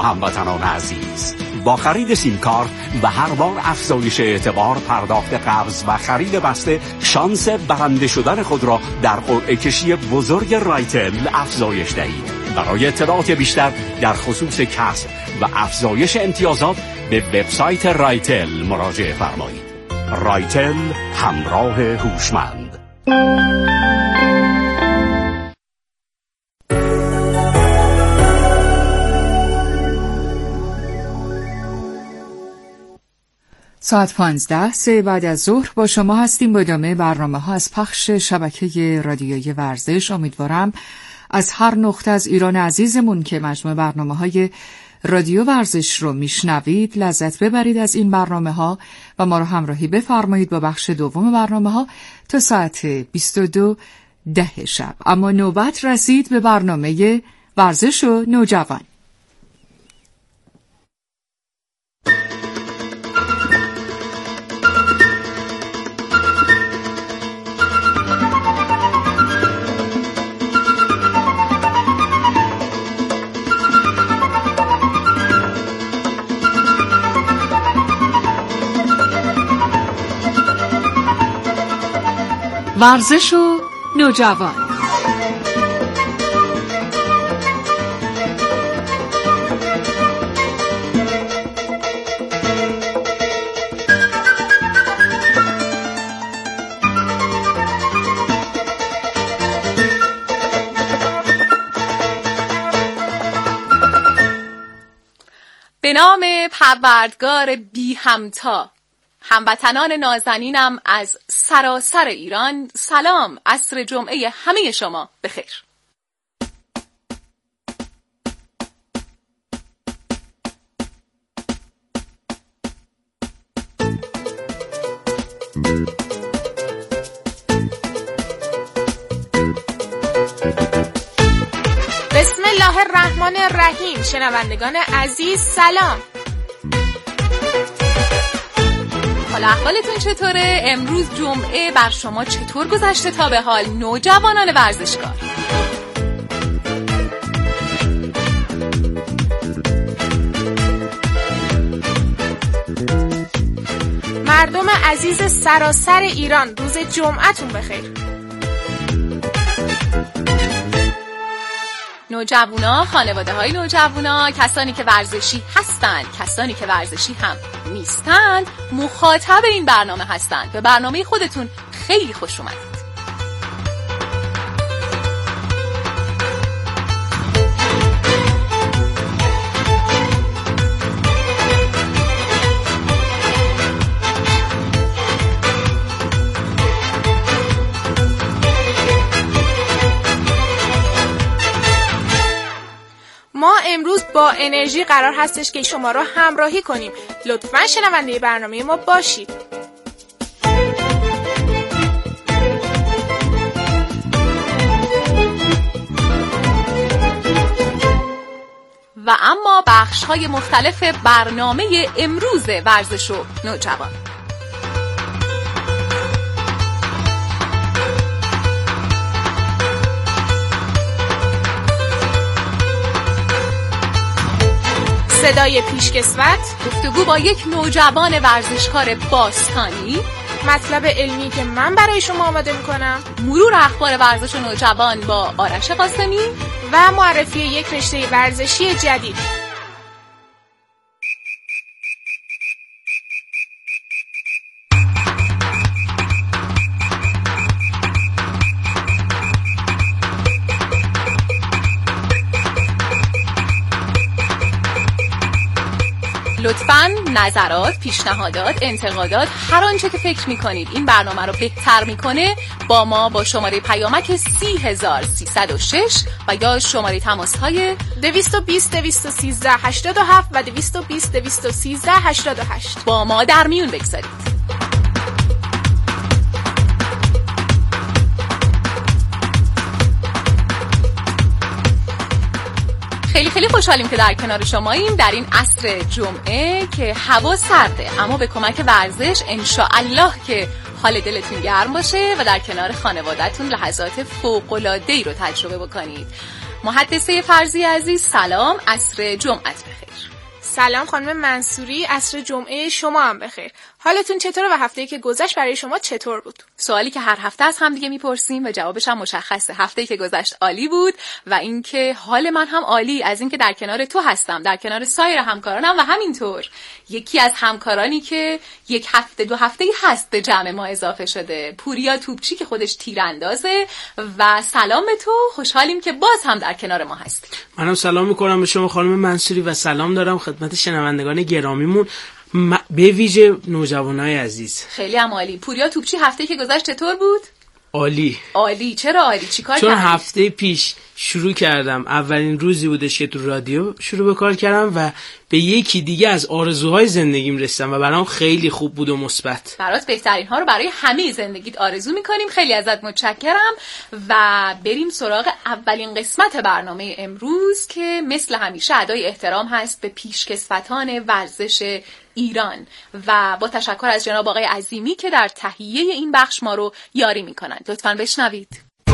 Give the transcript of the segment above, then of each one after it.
هموطنان عزیز، با خرید سیم کارت و هر بار افزایش اعتبار، پرداخت قبض و خرید بسته، شانس برنده شدن خود را در قرعه کشی بزرگ رایتل افزایش دهید. برای اطلاعات بیشتر در خصوص کسب و افزایش امتیازات به وبسایت رایتل مراجعه فرمایید. رایتل، همراه هوشمند. ساعت 15 بعد از ظهر با شما هستیم با ادامه برنامه‌ها از پخش شبکه رادیویی ورزش. امیدوارم از هر نقطه از ایران عزیزمون که مجموع برنامه‌های رادیو ورزش رو میشنوید لذت ببرید از این برنامه‌ها و ما رو همراهی بفرمایید با بخش دوم برنامه‌ها تا ساعت 22:10 شب. اما نوبت رسید به برنامه ورزش و نوجوان. ورزش و نوجوان. به نام پروردگار بی همتا، هموطنان نازنینم از سراسر ایران، سلام. عصر جمعه همه شما بخیر. بسم الله الرحمن الرحیم. شنوندگان عزیز سلام. حالا احوالتون چطوره؟ امروز جمعه بر شما چطور گذشته تا به حال نوجوانان ورزشکار؟ مردم عزیز سراسر ایران، روز جمعتون بخیر. نوجوانا، خانواده های نوجوانا، کسانی که ورزشی هستند، کسانی که ورزشی هم نیستند، مخاطب این برنامه هستند. به برنامه خودتون خیلی خوش اومدید. ما امروز با انرژی قرار هستش که شما را همراهی کنیم. لطفاً شنونده برنامه ما باشید. و اما بخش‌های مختلف برنامه امروز ورزش و نوجوان. صدای پیشکسوت، گفتگو با یک نوجوان ورزشکار باستانی، مطلب علمی که من برای شما آماده میکنم، مرور اخبار ورزش و نوجوان با آرش قاسمی و معرفی یک رشته ورزشی جدید. لطفاً نظرات، پیشنهادات، انتقادات، هر آنچه که فکر می‌کنید این برنامه رو بهتر می‌کنه با ما با شماره پیامک 30306 و یا شماره تماس‌های 220 213 87 و 220 213 88 با ما در میون بگذارید. خیلی خیلی خوشحالیم که در کنار شماییم در این عصر جمعه که هوا سرده، اما به کمک ورزش انشاءالله که حال دلتون گرم باشه و در کنار خانواده‌تون لحظات فوق‌العاده‌ای رو تجربه بکنید. محدثه فرزی عزیز سلام، عصر جمعت بخیر. سلام خانم منصوری، عصر جمعه شما هم بخیر. حالتون چطوره و هفته‌ای که گذشت برای شما چطور بود؟ سوالی که هر هفته از هم دیگه میپرسیم و جوابش هم مشخصه. هفته‌ای که گذشت عالی بود و اینکه حال من هم عالی از اینکه در کنار تو هستم، در کنار سایر همکارانم و همینطور یکی از همکارانی که یک هفته دو هفته‌ای هست به جمع ما اضافه شده، پوریا توپچی که خودش تیراندازه. و سلام به تو، خوشحالیم که باز هم در کنار ما هستی. منم سلام میکنم به شما خانم منصوری و سلام دارم خدمت شنوندگان گرامیمون، به ویژه نوجوانای عزیز. خیلی هم عالی. پوریا توپچی هفته که گذشت چطور بود؟ عالی. چرا عالی؟ چیکار کردی؟ چون هفته پیش شروع کردم، اولین روزی بودش که تو رادیو شروع به کار کردم و به یکی دیگه از آرزوهای زندگیم رسیدم و برام خیلی خوب بود و مثبت. برات بهترین ها رو برای همه زندگیت آرزو میکنیم. خیلی ازت متشکرم و بریم سراغ اولین قسمت برنامه امروز که مثل همیشه ادای احترام هست به پیشکسوتان ورزش ایران و با تشکر از جناب آقای عظیمی که در تهیه این بخش ما رو یاری میکنند. لطفاً بشنوید.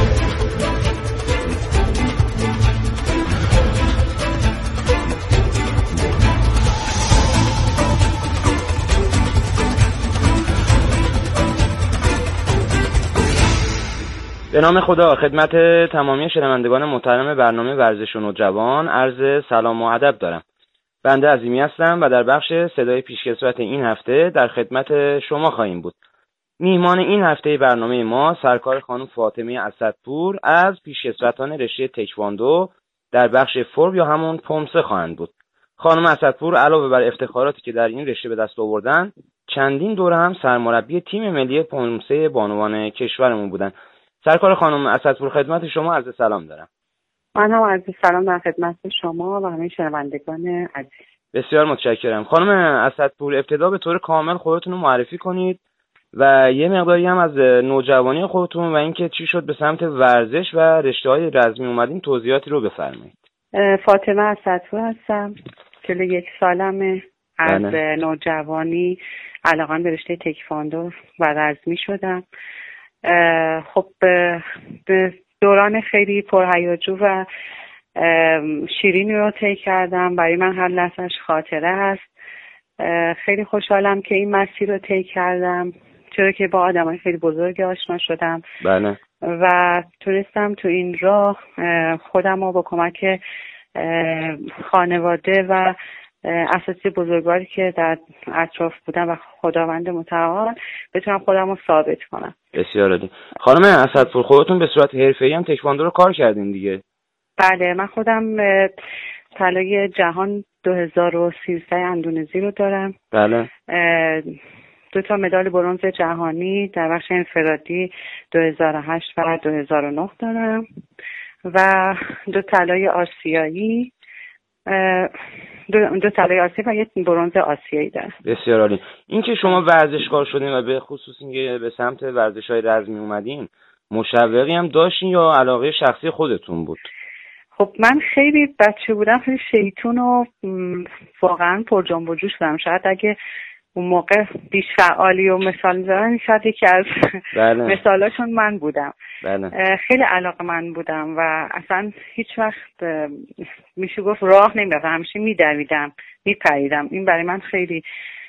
به نام خدا، خدمت تمامی شنوندگان محترم برنامه ورزش و نوجوان عرض سلام و ادب دارم. بنده عظیمی هستم و در بخش صدای پیشکسوت این هفته در خدمت شما خواهیم بود. میهمان این هفته برنامه ما سرکار خانم فاطمه اسدپور از پیشکسوتان رشته تکواندو در بخش فرم یا همون پومسه خواهند بود. خانم اسدپور علاوه بر افتخاراتی که در این رشته به دست آوردن، چندین دوره هم سرمربی تیم ملی پومسه بانوان کشورمون بودن. سرکار خانم اسدپور خدمت شما عرض سلام دارم. من هم عرض سلام در خدمت شما و همه شنوندگان عزیز. بسیار متشکرم. خانم اسدپور ابتدا به طور کامل خودتون رو معرفی کنید و یه مقداری هم از نوجوانی خودتون و اینکه چی شد به سمت ورزش و رشته‌های رزمی اومدین توضیحاتی رو بفرمایید. فاطمه اسدپور هستم. 41 سالمه. از نوجوانی علاقه‌ام به رشته تکواندو و رزمی شدم. خب به دوران خیلی پرهیاجو و شیرینی رو طی کردم. برای من هر لحظه‌اش خاطره هست. خیلی خوشحالم که این مسیر رو طی کردم، چرا که با آدمای خیلی بزرگی آشنا شدم. بله. و تونستم تو این راه خودم رو با کمک خانواده و اساسی بزرگواری که در اطراف بودن و خداوند متعال بتونم خودم رو ثابت کنم. بسیار عالی. خانم اسدپور خودتون به صورت حرفه‌ای هم تکواندو رو کار کردین دیگه؟ بله، من خودم طلای جهان 2013 اندونزی رو دارم. بله. 2 مدال برنز جهانی در بخش انفرادی 2008 و 2009 دارم و 2 طلای آسیایی، 2 طلای آسیایی و 1 برنز آسیایی دارم. بسیار عالی. این که شما ورزشکار شدین و به خصوص اینکه به سمت ورزش‌های رزمی اومدین، مشوقی هم داشتین یا علاقه شخصی خودتون بود؟ خب من خیلی بچه بودم، خیلی شیطون و واقعا پر جنب و جوش بودم. شاید اگه اون موقع بیش فعالی و مثال می‌زدن شاید یکی از مثالاشون من بودم. بله. خیلی علاقه‌مند بودم و اصلا هیچ وقت میشه گفت راه نمی‌رفتم، همیشه می‌دویدم، می‌پریدم. این برای من خیلی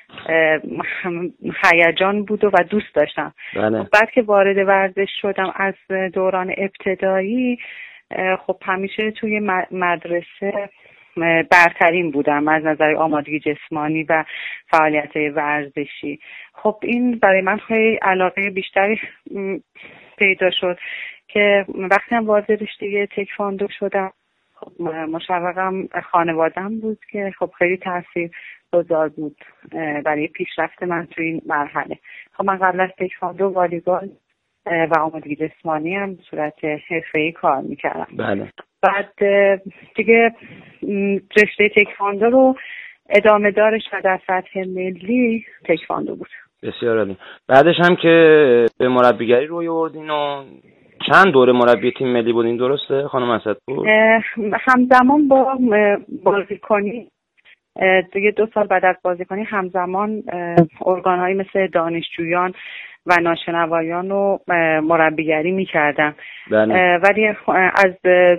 هیجان بود و دوست داشتم. بله. بعد که وارد ورزش شدم از دوران ابتدایی، خب همیشه توی مدرسه برترین بودم از نظر آمادگی جسمانی و فعالیت ورزشی. خب این برای من خیلی علاقه بیشتری پیدا شد که وقتی هم وارد رشته تکواندو شدم، خب مشوقم خانواده‌ام بود که خب خیلی تاثیرگذار بود برای پیشرفت من توی این مرحله. خب من قبل از تکواندو والیبال و آمادگی جسمانی هم به صورت حرفه‌ای کار میکردم. بله. بعد دیگه رشته تکواندو رو ادامه دارش و در سطح ملی تکواندو بود. بسیار عالی. بعدش هم که به مربیگری روی آوردین و چند دوره مربی تیم ملی بودین، درسته خانم اسدپور؟ همزمان با بازیکنی دیگه 2 سال بعد از بازیکنی همزمان ارگان‌هایی مثل دانشجویان و ناشنوایان رو مربیگری میکردم. بله. ولی از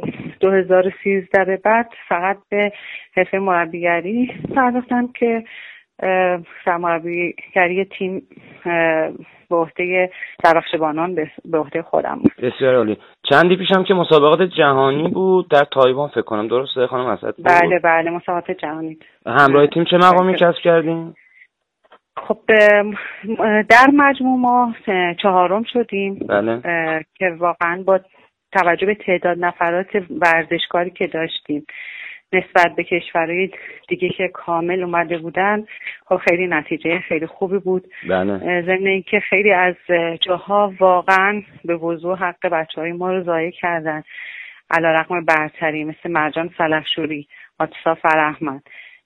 2013 به بعد فقط به حرفه مربیگری پرداختم که سرمربیگری تیم به عهده درخشبانان به عهده خودم بود. بسیار عالی. چندی پیشم که مسابقات جهانی بود در تایوان فکر کنم، درسته خانم اسد؟ بله مسابقات جهانی. همراه تیم چه مقامی کسب کردین؟ خب در مجموع ما 4م شدیم. بله. که واقعا با توجه به تعداد نفرات ورزشکاری که داشتیم نسبت به کشورهای دیگه که کامل اومده بودن، خب خیلی نتیجه خیلی خوبی بود. بله. ضمن اینکه خیلی از جاها واقعا به وضوح حق بچهای ما رو ضایع کردن، علیرغم برتری، مثل مرجان سلحشوری، آتیسا فرهمند،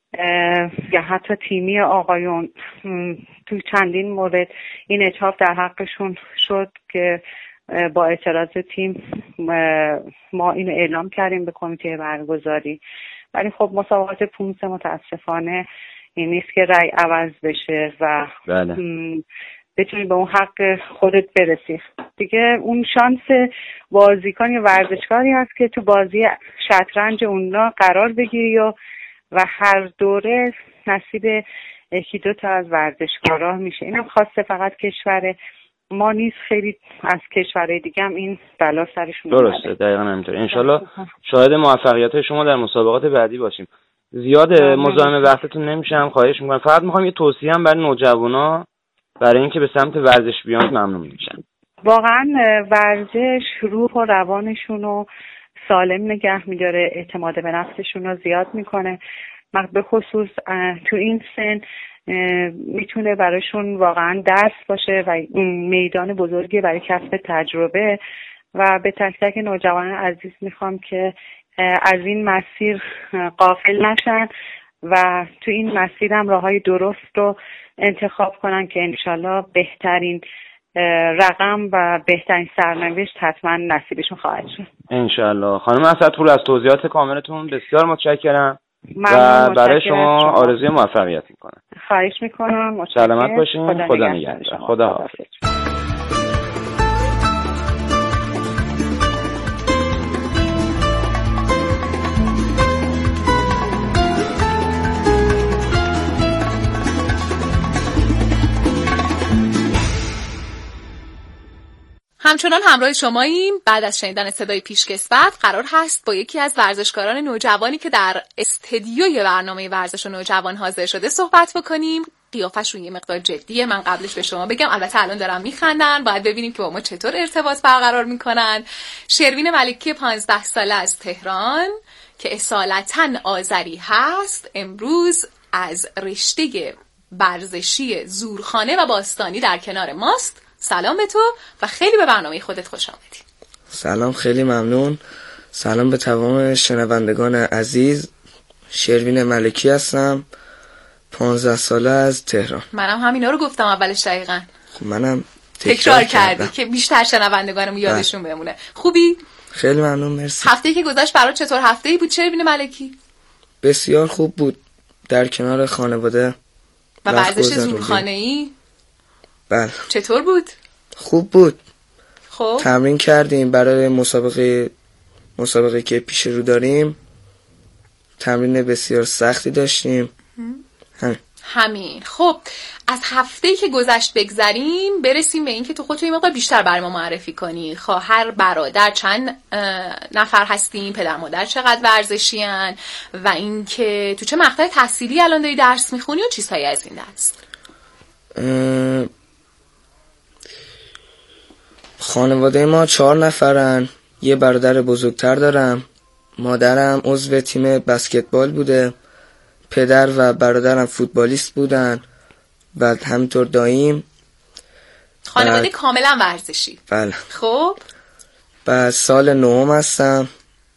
یا حتی تیمی آقایون تو چندین مورد این اتهام در حقشون شد که با اعتراض تیم ما اینو اعلام کردیم به کمیته برگزاری. ولی خب مسابقات 15 متاسفانه این نیست که رأی عوض بشه و بله. بتونی به اون حق خودت برسی دیگه. اون شانس بازیکن یا ورزشکاری هست که تو بازی شطرنج اونا قرار بگیری و هر دوره نصیب 1-2 تا از ورزشکارا میشه. اینم خاصه فقط کشور ما نیست، خیلی از کشورهای دیگه هم این بلا سرشون درسته. دقیقاً همینطوره. انشالله شاهد موفقیت شما در مسابقات بعدی باشیم. زیاد مزاحم وقتتون نمیشم، خواهش میکنم. فقط میخوام یه توصیه هم برای نوجوانا برای اینکه به سمت ورزش بیان ممنون میشم. واقعا ورزش روح و روانشون رو سالم نگه میداره، اعتماد به نفسشون رو زیاد میکنه. به خصوص تو این سن میتونه براشون واقعا درس باشه و میدان بزرگی برای کسب تجربه. و به تک تک نوجوانان عزیز میخوام که از این مسیر غافل نشن و تو این مسیر هم راههای درست رو انتخاب کنن که انشالله بهترین رقم و بهترین سرنوشت حتما نصیبشون خواهد شد انشالله. خانم اسدپور از توضیحات کاملتون بسیار متشکرم و برای شما آرزوی موفقیت میکنم. خواهش میکنم. سلامت باشین. خدا نگهدار. خدا حافظ. همچنان همراه شماییم. بعد از شنیدن صدای پیشکسوت قرار هست با یکی از ورزشکاران نوجوانی که در استدیوی برنامه ورزش و نوجوان حاضر شده صحبت بکنیم. قیافش رو یه مقدار جدیه، من قبلش به شما بگم، البته الان دارم میخندن، باید ببینیم که با ما چطور ارتباط برقرار میکنن. شروین ملکی 15 ساله از تهران که اصالتاً آذری هست، امروز از رشته ورزشی زورخانه و باستانی در کنار ماست. سلام به تو و خیلی به برنامه خودت خوش آمدی. سلام، خیلی ممنون. سلام به تمام شنوندگان عزیز. شروین ملکی هستم، 15 ساله از تهران. منم همینا رو گفتم اولش دقیقاً. خب منم تکرار کردی که بیشتر شنوندگانم یادشون بمونه. خوبی؟ خیلی ممنون، مرسی. هفته‌ای که گذشت برات چطور هفته‌ای بود شروین ملکی؟ بسیار خوب بود، در کنار خانواده و ورزش زورخانه‌ای. بله. چطور بود؟ خوب بود. خب تمرین کردیم برای مسابقه که پیش رو داریم. تمرین بسیار سختی داشتیم. همین. خب از هفته‌ای که گذشت بگذریم، برسیم به این که تو خودت یه مقدار بیشتر برای ما معرفی کنی. خواهر، برادر چند نفر هستین؟ پدر مادر چقدر ورزشیان؟ و اینکه تو چه مقطع تحصیلی الان داری درس میخونی و چیزهایی از این دست؟ خانواده ما 4 نفرن. یه برادر بزرگتر دارم. مادرم عضو تیم بسکتبال بوده. پدر و برادرم فوتبالیست بودن و همینطور داییم. خانواده کاملا ورزشی. بله. خب بعد سال 9 هستم.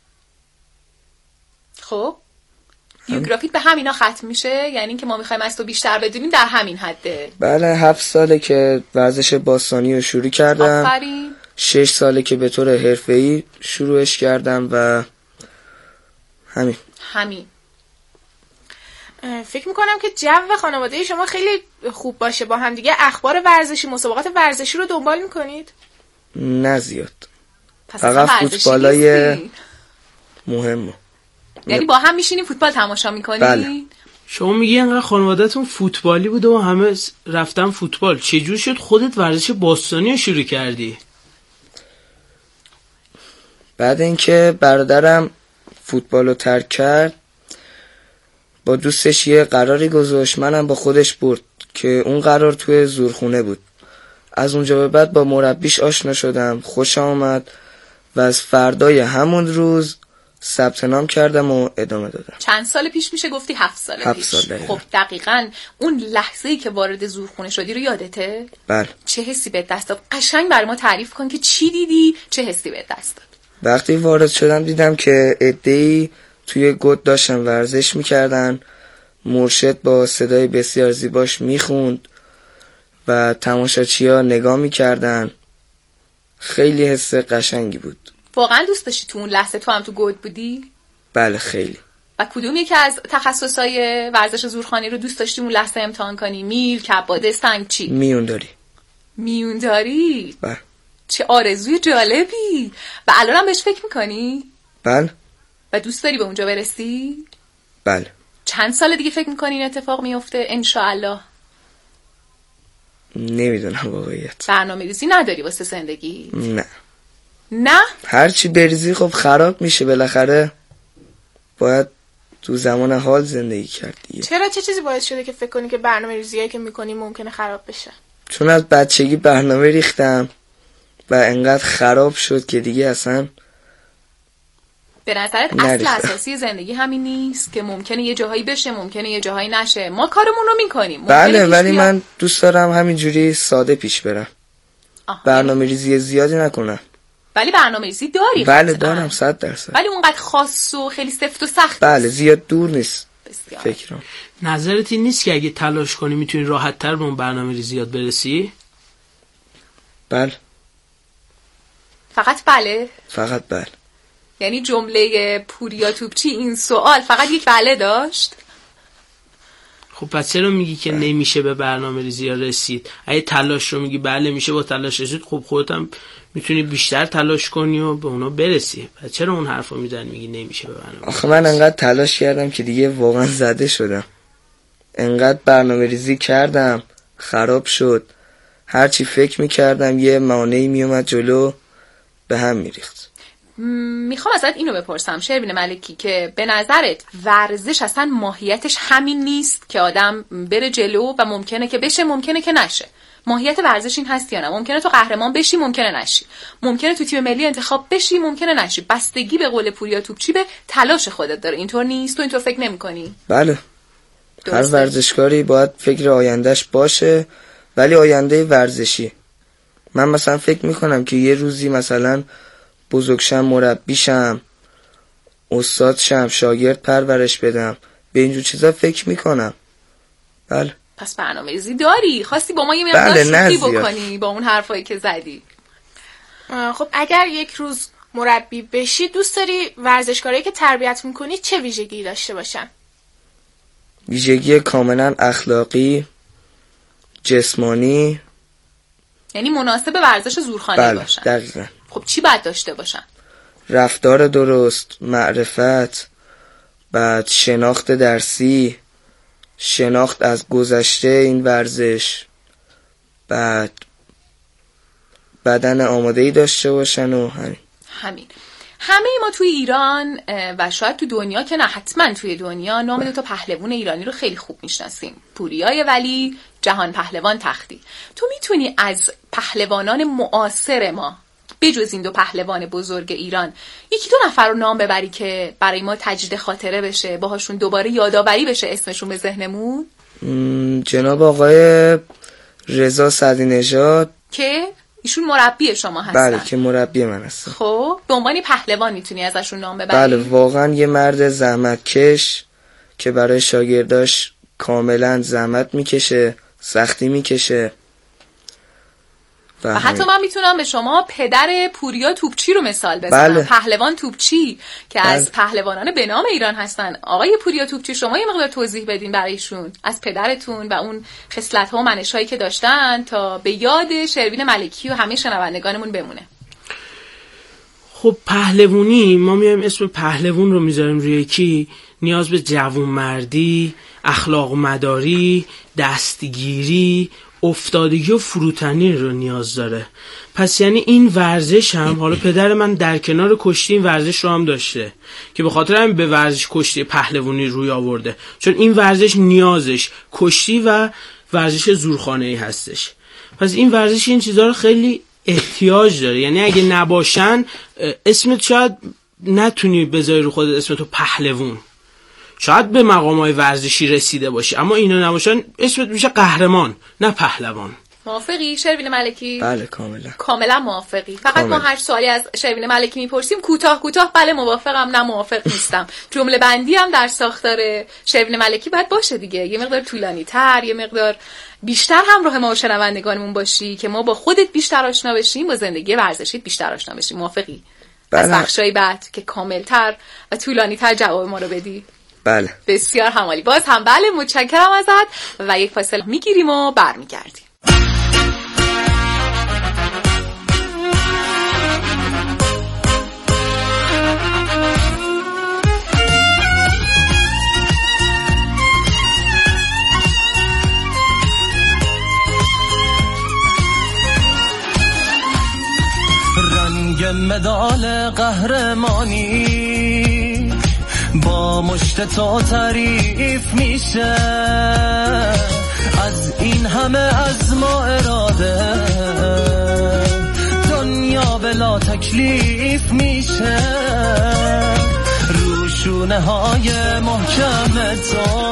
خب بیوگرافیت به همینا ختم میشه؟ یعنی اینکه ما میخوایم از تو بیشتر بدونیم در همین حده؟ بله، 7 ساله که ورزش باستانی رو شروع کردم. آفرین. 6 ساله که به طور حرفه‌ای شروعش کردم و همین. فکر میکنم که جو خانواده شما خیلی خوب باشه، با هم دیگه اخبار ورزشی، مسابقات ورزشی رو دنبال میکنید؟ نه زیاد، فقط فوتبالای مهمه. یعنی با هم میشینین فوتبال تماشا میکنین؟ بله. شما میگی انقدر خانواده‌تون فوتبالی بوده و همه رفتن فوتبال، چجور شد خودت ورزش باستانی رو شروع کردی؟ بعد اینکه برادرم فوتبال رو ترک کرد، با دوستش یه قراری گذاشت، منم با خودش برد که اون قرار توی زورخونه بود. از اونجا به بعد با مربیش آشنا شدم، خوشم آمد و از فردای همون روز ثبت نام کردم و ادامه دادم. چند سال پیش میشه گفتی؟ 7 سال 7 پیش. سال دقیقا. خب دقیقاً اون لحظه‌ای که وارد زورخونه شدی رو یادته؟ بله. چه حسی بهت دست داد؟ قشنگ برای ما تعریف کن که چی دیدی، چه حسی بهت دست داد؟ وقتی وارد شدم دیدم که عده‌ای توی گود داشتن ورزش میکردن، مرشد با صدای بسیار زیباش میخوند و تماشاچی‌ها نگاه میکردن. خیلی حس قشنگی بود. واقعا دوست داشتی تو اون لحظه تو هم تو گود بودی؟ بله خیلی. و کدوم یکی از تخصصهای ورزش زورخانه رو دوست داشتی اون لحظه امتحان کنی؟ میل، کباده، سنگ چی؟ میونداری؟ بله. چه آرزوی جالبی. و الان هم بهش فکر میکنی؟ بله. و دوست داری به اونجا برسی؟ بله. چند سال دیگه فکر میکنی این اتفاق میفته انشاءالله؟ نمیدونم واقعیت. برنامه ریزی نداری واسه زندگی؟ نه. هرچی بریزی خب خراب میشه، بالاخره باید تو زمان حال زندگی کرد دیگه. چرا؟ چه چیزی باعث شده که فکر کنی که برنامه ریزیایی که میکنی ممکنه خراب بشه؟ چون از بچگی برنامه ریختم و انقدر خراب شد که دیگه اصلا به نظرت اصل اساسی زندگی همین نیست که ممکنه یه جاهایی بشه، ممکنه یه جاهایی نشه؟ ما کارمون رو میکنیم. بله، ولی من دوست دارم همینجوری ساده پیش برم. برنامه ریزی زیادی نکنم. ولی برنامه ریزی داری؟ بله دارم 100%. ولی اونقدر خاص و خیلی سفت و سخت؟ بله زیاد دور نیست. بسیار. فکرم. نظرت این نیست که اگه تلاش کنی میتونی راحت تر به اون برنامه ریزی یاد برسی؟ بله. فقط بله؟ فقط بله. یعنی جمله پوریا توپچی این سوال فقط یک بله داشت؟ خب پس چرا میگی که نمیشه به برنامه ریزی ها رسید؟ اگه تلاش رو میگی بله میشه با تلاش رسید، خب خودت هم میتونی بیشتر تلاش کنی و به اونا برسی. پس چرا اون حرفو میزنی میگی نمیشه به برنامه؟ آخه من انقدر تلاش کردم که دیگه واقعا زده شدم. انقدر برنامه ریزی کردم خراب شد. هرچی فکر میکردم یه مانعی میومد جلو، به هم میریخت. میخوام ازت اینو بپرسم شربین ملکی که به نظرت ورزش اصلا ماهیتش همین نیست که آدم بره جلو و ممکنه که بشه ممکنه که نشه؟ ماهیت ورزش این هست یا نه؟ ممکنه تو قهرمان بشی ممکنه نشی، ممکنه تو تیم ملی انتخاب بشی ممکنه نشی. بستگی به قول پوریا توپچی به تلاش خودت داره. اینطور نیست؟ تو اینطور فکر نمی‌کنی؟ بله. هر ورزشکاری باید فکر آیندهش باشه، ولی آینده ورزشی. من مثلا فکر میکنم که یه روزی مثلا بزرگشم، مربیشم، استادشم، شاگرد پرورش بدم، به اینجور چیزا فکر میکنم. بله. پس برنامه ریزی داری؟ خواستی با ما یه مقدار شوخی بکنی با اون حرفایی که زدی. خب اگر یک روز مربی بشی دوست داری ورزشکارایی که تربیت میکنی چه ویژگی داشته باشن؟ ویژگی کاملا اخلاقی، جسمانی. یعنی مناسب ورزش زورخانه باشن. دقیقاً. خب چی باید داشته باشن؟ رفتار درست، معرفت، بعد شناخت درسی، شناخت از گذشته این ورزش، بعد بدن آماده‌ای داشته باشن و همین. همه ما توی ایران و شاید تو دنیا که نه حتما توی دنیا نام 2 پهلوان ایرانی رو خیلی خوب میشناسیم. پوریای ولی، جهان پهلوان تختی. تو میتونی از پهلوانان معاصر ما بجز این 2 پهلوان بزرگ ایران 1-2 نفر رو نام ببری که برای ما تجدید خاطره بشه، باهاشون دوباره یادآوری بشه اسمشون به ذهنمون؟ جناب آقای رضا سعدی‌نژاد که ایشون مربی شما هستن. بله که مربی من هستن. خب به عنوان پهلوان میتونی ازشون نام ببری؟ بله واقعا یه مرد زحمتکش که برای شاگرداش کاملا زحمت میکشه، سختی میکشه و حتی من میتونم به شما پدر پوریا توپچی رو مثال بزنم. بله. پهلوان توپچی که بله. از پهلوانان به نام ایران هستن. آقای پوریا توپچی، شما یه مقدار توضیح بدین برایشون از پدرتون و اون خصلت‌ها و منش‌هایی که داشتن تا به یاد شروین ملکی و همه شنوندگانمون بمونه. خب پهلوانی، ما میایم اسم پهلوان رو میذاریم روی کی؟ نیاز به جوانمردی، اخلاق مداری، دستگیری، افتادگی و فروتنی رو نیاز داره. پس یعنی این ورزش هم، حالا پدر من در کنار کشتی این ورزش رو هم داشته که به خاطر همین به ورزش کشتی پهلوانی روی آورده، چون این ورزش نیازش کشتی و ورزش زورخانه‌ای هستش. پس این ورزش این چیزها رو خیلی احتیاج داره. یعنی اگه نباشن اسمت شاید نتونی بذاری رو خودت اسمتو پهلوان، شاید به مقام‌های ورزشی رسیده باشی، اما اینا نباشن اسمت میشه قهرمان نه پهلوان. موافقی شروین ملکی؟ بله کاملا موافقی. فقط کاملا. ما هر سوالی از شروین ملکی میپرسیم کوتاه بله موافقم نه موافق نیستم. جمله بندی هم در ساختار شروین ملکی باید باشه دیگه، یه مقدار طولانی تر، یه مقدار بیشتر همراه ما و شنوندگانمون باشی که ما با خودت بیشتر آشنا بشیم، با زندگی ورزشیت بیشتر آشنا بشیم. موافقی؟ بله. از بخشای بعد که کاملتر و طولانی‌تر جواب ما رو بدی. بله. بسیار همالی. باز هم بله متشکرم ازت و یک فاصله میگیریم و برمیگردیم. رنگ مدال قهرمانی با مشت تو تعریف میشه، از این همه از ما اراده دنیا بلا تکلیف میشه. روشونه های محکم تو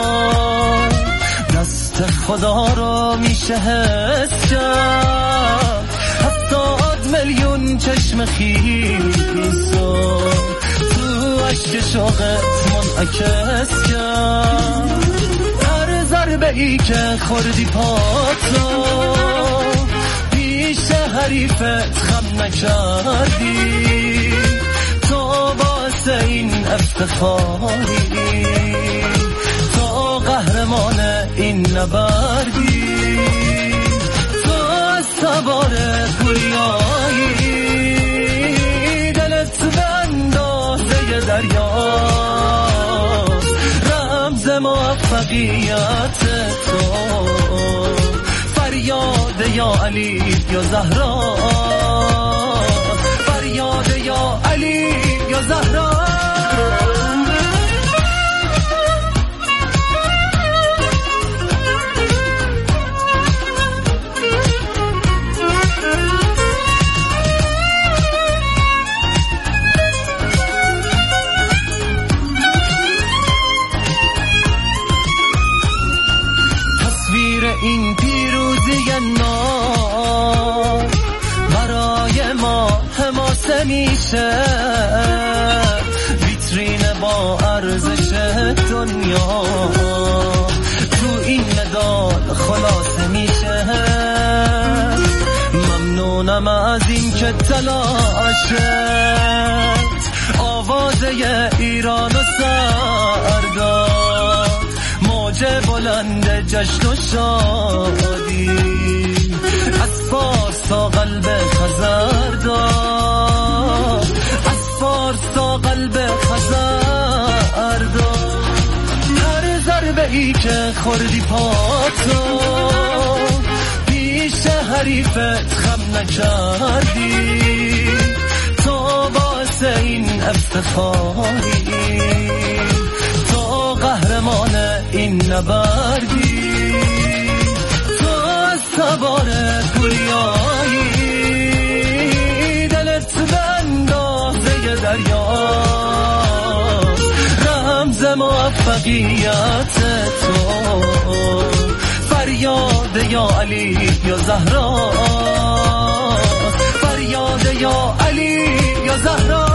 دست خدا رو میشه حس کرد، 70 میلیون چشم خیسو تو عشق شوقت منعکس کرد. هر ضربه ای که خوردی پاتو پیش حریفت خم نکردی، تو واسه این افتخاری، تو قهرمان این نبردی، تو از سوار پوریایی، دلت به اندازه دریا، رمز موفقیت تو، فریاد یا علی یا زهرا، فریاد یا علی یا زهرا. این پیروزی نو برای ما حماسه میشه، ویترین با ارزش دنیا تو این مدال خلاصه میشه. ممنونم از این که تلاشت آوازه ایران و سرداد، موج بلند جشن و شادی از فارس تا قلب خزر داد، از فارس تا قلب خزر داد. هر ضربه ای که خوردی پاتو پیش حریفت خم نکردی، تو واسه این افتخاری، قهرمان این نبردی، تو از سوار پوریایی، دلت به اندازه دریا، رمز موفقیت تو، فریاد یا علی یا زهرا، فریاد یا علی یا زهرا.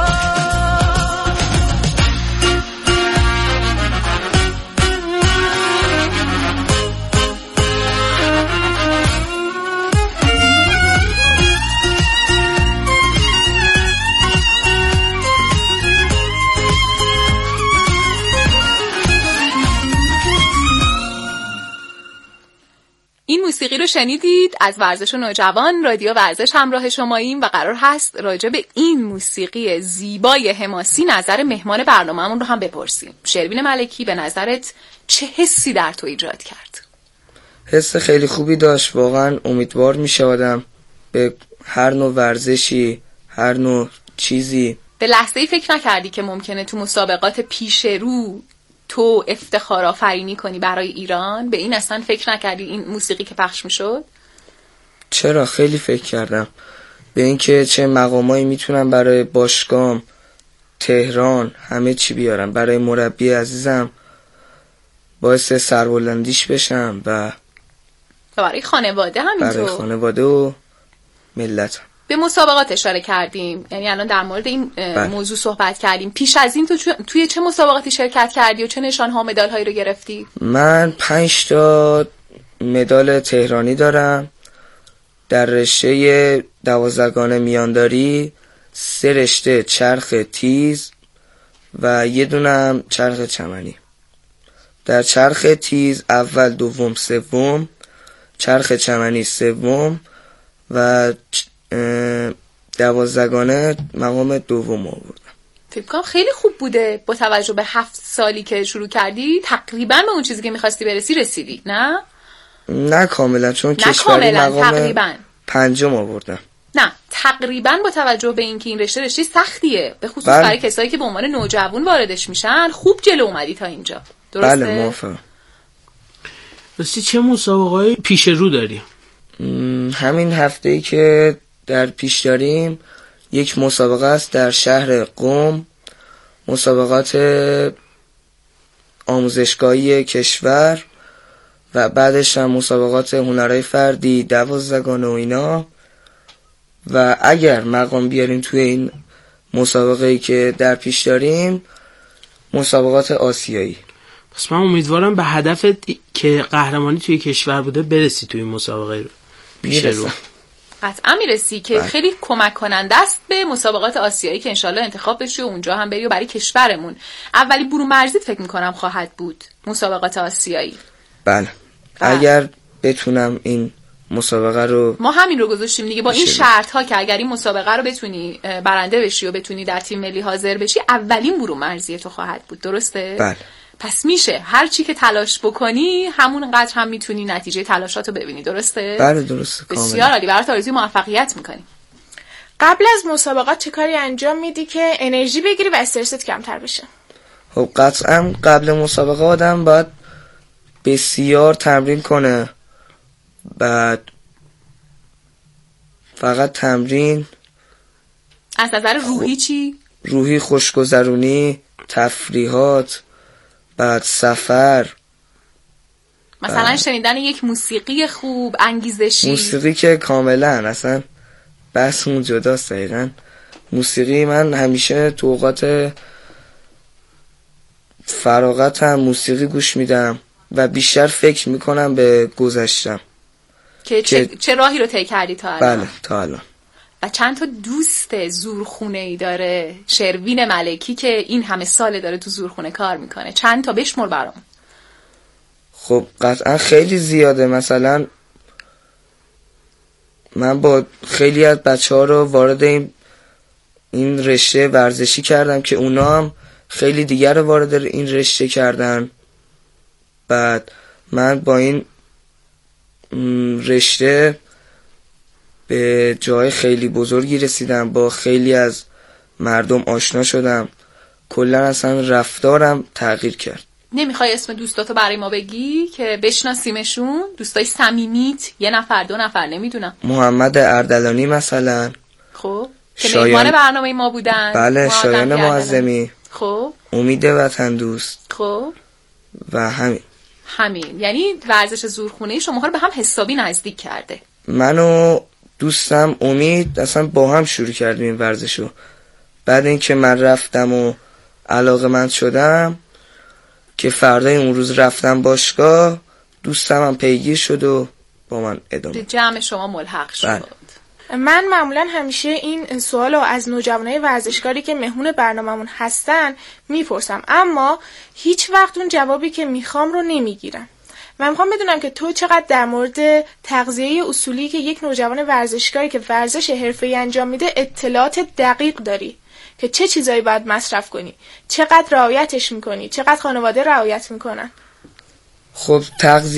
این موسیقی رو شنیدید از ورزش و نوجوان. رادیو ورزش همراه شماییم و قرار هست راجع به این موسیقی زیبای حماسی نظر مهمان برنامه‌مون رو هم بپرسیم. شروین ملکی، به نظرت چه حسی در تو ایجاد کرد؟ حس خیلی خوبی داشت. واقعا امیدوار میشه آدم به هر نوع ورزشی، هر نوع چیزی. به لحظه‌ای فکر نکردی که ممکنه تو مسابقات پیش رو تو افتخار آفرینی کنی برای ایران؟ به این اصلا فکر نکردی این موسیقی که پخش میشد؟ چرا، خیلی فکر کردم به اینکه چه مقامایی میتونم برای باشگاهم، تهران، همه چی بیارم، برای مربی عزیزم باعث سربلندیش بشم و برای خانواده همینطور، برای خانواده و ملت. به مسابقات اشاره کردیم، یعنی الان در مورد این موضوع صحبت کردیم. پیش از این تو توی چه مسابقاتی شرکت کردی و چه نشان‌ها و مدال‌هایی رو گرفتی؟ من 5 تا مدال تهرانی دارم در رشته 12گانه میانداری، 3 رشته چرخ تیز و 1 دونم چرخ چمنی. در چرخ تیز اول، دوم، سوم، چرخ چمنی سوم و 12گانه مقام دوم آوردم. فکر کنم خیلی خوب بوده. با توجه به 7 سالی که شروع کردی تقریبا به اون چیزی که می‌خواستی برسی رسیدی، نه؟ نه کاملا، چون کشوری مقام تقریبا 5 آوردم. نه تقریبا با توجه به اینکه این رشته سختیه، به خصوص برای کسایی که به عنوان نوجوان واردش میشن، خوب جلو اومدی تا اینجا. درسته؟ بله موافقم. راستی چه مسابقه‌ای پیش رو داری؟ همین هفته‌ای که در پیش داریم یک مسابقه است در شهر قم، مسابقات آموزشگاهی کشور و بعدش هم مسابقات هنرهای فردی 12گانه و اینا. و اگر مقام بیاریم توی این مسابقه‌ای که در پیش داریم، مسابقات آسیایی. پس من امیدوارم به هدفت که قهرمانی توی کشور بوده برسی توی این مسابقه رو. پیش رو قطعا میرسی که خیلی کمک کننده است به مسابقات آسیایی که انشالله انتخاب بشی و اونجا هم بری و برای کشورمون اولی برون مرزیت فکر میکنم خواهد بود مسابقات آسیایی. بله. اگر بتونم این مسابقه رو، ما همین رو گذاشتیم دیگه با این شرط ها که اگر این مسابقه رو بتونی برنده بشی و بتونی در تیم ملی حاضر بشی، اولین برون مرزی تو خواهد بود. درسته؟ بله. پس میشه هر چی که تلاش بکنی همون قدر هم میتونی نتیجه تلاشاتو ببینی. درسته؟ بله درسته. بسیار عالی. برات آرزوی موفقیت میکنیم. قبل از مسابقات چه کاری انجام میدی که انرژی بگیری و استرست کمتر بشه؟ خب قطعا قبل مسابقه آدم باید بسیار تمرین کنه. بعد فقط تمرین. از نظر روحی چی؟ روحی خوشگذرونی، تفریحات، بعد سفر، مثلا شنیدن یک موسیقی خوب، انگیزشی. موسیقی که کاملا اصلا بحثمون جداست. دقیقا موسیقی من همیشه تو اوقات فراغتم موسیقی گوش میدم و بیشتر فکر میکنم به گذشتم که چه راهی رو طی کردی تا الان. بله تا الان. و چند تا دوست زورخونه‌ای داره شروین ملکی که این همه ساله داره تو زورخونه کار میکنه. چند تا بشمر برام. خب قطعا خیلی زیاده. مثلا من با خیلی از بچه‌ها رو وارد این رشته ورزشی کردم که اونا هم خیلی دیگر رو وارد این رشته کردن. بعد من با این رشته به جای خیلی بزرگی رسیدم، با خیلی از مردم آشنا شدم، کلا اصلا رفتارم تغییر کرد. نمیخوای اسم دوستاتو برای ما بگی که بشناسیمشون؟ دوستای صمیمیت، 1 نفر 2 نفر نمیدونم. محمد اردلانی مثلا. خب که مهمان برنامه ما بودن. بله. شایان معظمی. خب امید وطن دوست. خب و همین. یعنی ورزش زورخونه شماها رو به هم حسابی نزدیک کرده. منو دوستم امید اصلا با هم شروع کردیم این ورزشو. بعد اینکه من رفتم و علاقه‌مند شدم که فردای اون روز رفتم باشگاه، دوستم هم پیگیر شد و با من ادامه به جمع شما ملحق شد. بله. من معمولا همیشه این سوالو از نوجوانای ورزشکاری که مهمون برنامه‌مون هستن میپرسم، اما هیچ وقت اون جوابی که میخوام رو نمیگیرم من میخوام بدونم که تو چقدر در مورد تغذیه اصولی که یک نوجوان ورزشکاری که ورزش حرفه‌ای انجام میده اطلاعات دقیق داری که چه چیزایی باید مصرف کنی، چقدر رعایتش میکنی، چقدر خانواده رعایت میکنن؟ خب تغذیه